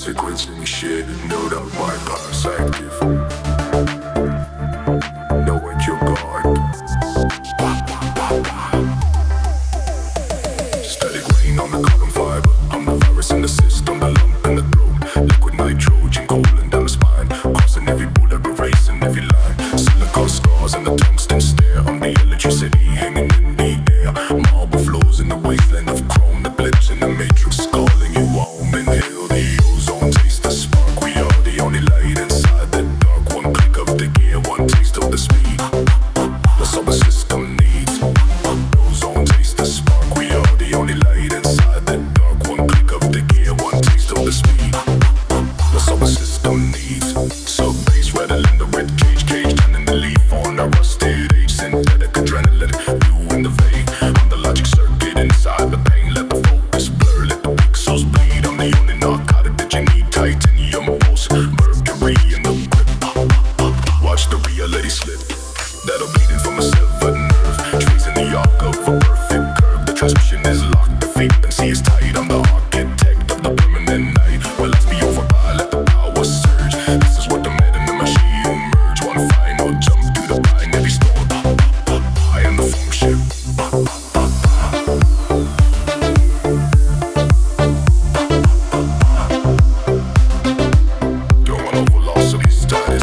Sequence initiated, node out bypass active. Know at your guard. Static rain on the carbon fiber. I'm the virus in the system, the lump in the throat. Liquid nitrogen cooling down the spine, crossing every bullet, erasing every line. Silicon scars and the tungsten stare. I'm the electricity hanging in the air. Marble flows in the wasteland of chrome. The blips in the matrix calling you home. Inhale the ozone, taste the spark. We are the only light inside the dark. One click of the gear, one taste of the speed. The solar system needs ozone, taste the spark. We are the only light inside the dark. One click of the gear, one taste of the speed. The solar system needs sub bass rattling the red cage, turning the leaf on a rusted age. Synthetic adrenaline, you in the vein. I'm the logic circuit inside the pain. Let the focus blur, let the pixels bleed. I'm the only narcotic that you need. Titanium pulse, mercury in the grip. Watch the reality slip. That'll bleed in from a severed nerve, tracing the arc of a perfect curve. The transmission is locked, the frequency is tight. I'm the architect of the permanent night. Well, let's be over by, let the power surge. This is what the man and the machine merge. One final jump through the binary storm. I am the function. Don't want overloss of his status.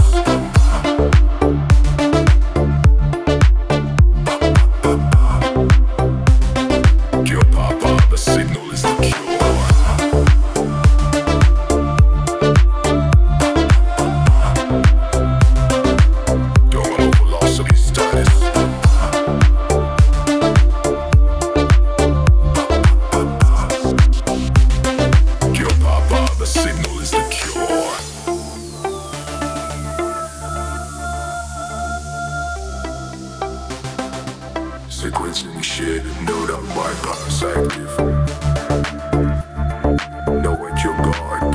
Cure Papa, the signal is the cure. Don't want overloss of his status. Cure Papa, the signal is the cure. Sequence initiated, node out bypass active. Know at your guard.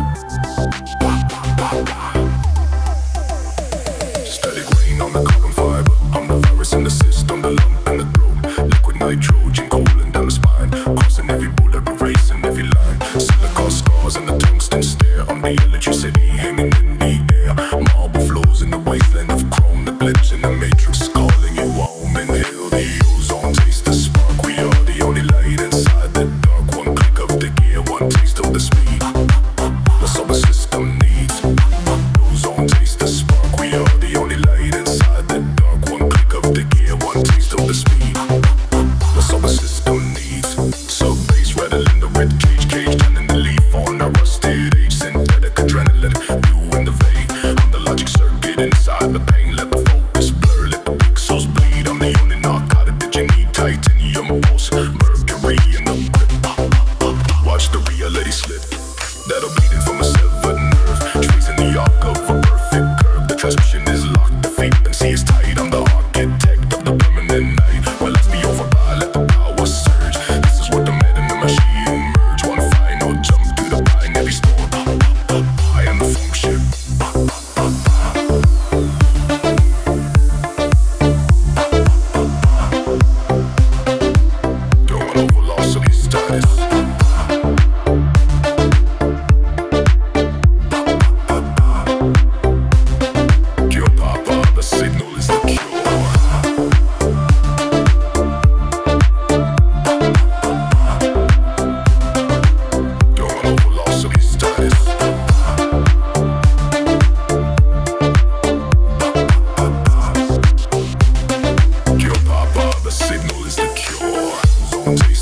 Static rain on the carbon fiber. I'm the virus in the system, the lump in the throat. Liquid nitrogen cooling down the spine, crossing every bullet, erasing every line. Silicon scars and the tungsten stare. I'm the electricity hanging in the air. Marble flows in the wasteland of chrome. The blips in the matrix calling you home. Inhale the ozone, taste the spark. We are the only light inside the dark. One click of the gear, one taste of the speed. The solar system needs ozone, taste the spark. We are the only light inside the dark. One click of the gear, one taste of the speed. The solar system needs sub bass rattling the red cage, turning the leaf on a rusted age. Synthetic adrenaline, you in the vein. I'm the logic circuit inside the pain. Let the focus blur, let the pixels bleed. I'm the only narcotic that you need. Titanium pulse, mercury in the grip. Watch the reality slip. That'll bleed in from a severed nerve, tracing the arc of a perfect curve. The transmission is locked, the frequency is tight. I'm the architect of the permanent night. Well, let's be over by, let the power surge. This is what the man and the machine merge. One final jump through the binary storm. I am the function. Don't want overloss of his status. Cure Papa, the signal is the cure. Don't want overloss of his status. Cure Papa, the signal is the cure. Taste